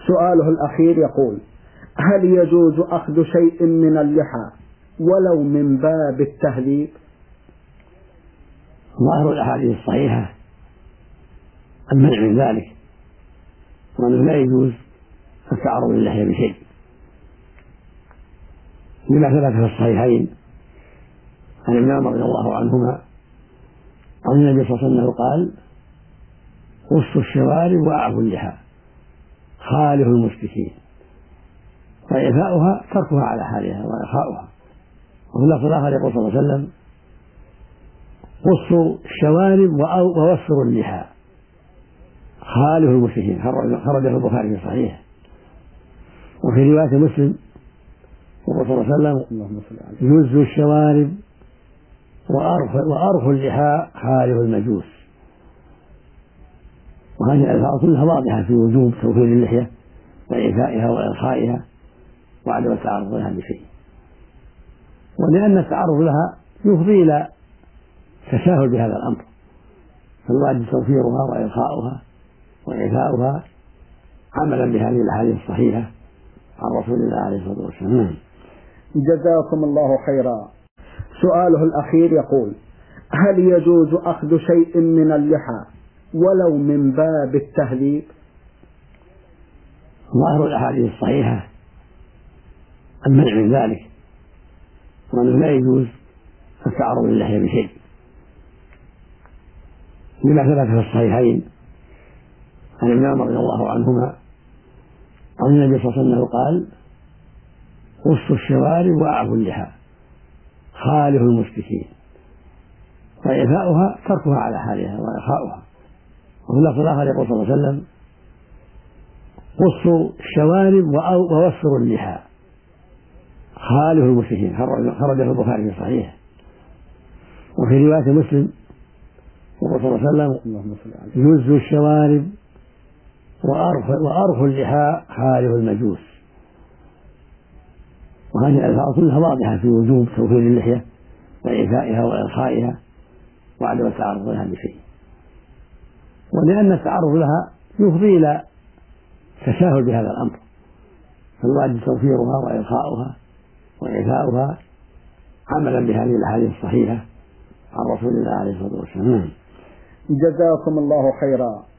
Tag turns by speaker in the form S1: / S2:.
S1: سؤاله الأخير يقول: هل يجوز أخذ شيء من اللحى ولو من باب التهذيب؟
S2: ظاهر الأحاديث الصحيحة المنع من ذلك، وأنه لا يجوز التعرض للحية بشيء، لما ثبت في الصحيحين عن ابن عمر رضي الله عنهما عن النبي صلى الله عليه وسلم قال: قصوا الشوارب وأعفوا اللحى خالف المشركين، فإعفاؤها تركها على حالها وإرخاؤها. وفي اللفظ الآخر يقول صلى الله عليه وسلم: قصوا الشوارب ووفروا اللحى خالف المشركين، خرجه البخاري في صحيحه. وفي رواية مسلم يقول صلى الله عليه وسلم: جزوا الشوارب وأرخوا اللحى خالف المجوس. وهذه الألفاظ كلها واضحة في وجوب توفير اللحية وإعفائها وإرخائها وعدم التعرض لها بشيء، ولأن التعرض لها يفضي إلى تساهل بهذا الأمر، فالواجب توفيرها وإرخاؤها وإعفاؤها عملا بهذه الأحاديث الصحيحة عن رسول الله عليه الصلاة والسلام.
S1: جزاكم الله خيرا. سؤاله الأخير يقول: هل يجوز أخذ شيء من اللحى ولو من باب التهذيب؟
S2: ظاهر الأحاديث الصحيحة المنع من ذلك، وأنه لا يجوز التعرض للحية بشيء، لما ثبت في الصحيحين عن ابن عمر رضي الله عنهما عن النبي صلى الله عليه وسلم قال: قصوا الشوارب وأعفوا اللحى خالف المشركين، فإعفاؤها تركها على حالها وإرخاؤها. وفي اللفظ الآخر يقول صلى الله عليه وسلم: قصوا الشوارب ووفروا اللحى خالف المشركين، خرجه البخاري في صحيحه. وفي رواية مسلم يقول صلى الله عليه وسلم: جزوا الشوارب وأرخوا اللحى خالف المجوس. وهذه الألفاظ كلها واضحة في وجوب توفير اللحية وإعفائها وإرخائها وعدم التعرض لها بشيء، ولأن التعرض لها يفضي إلى تساهل بهذا الأمر، فالواجب توفيرها وإرخاؤها وإعفاؤها عملا بهذه الأحاديث الصحيحة عن رسول الله عليه الصلاة والسلام.
S1: جزاكم الله خيرا.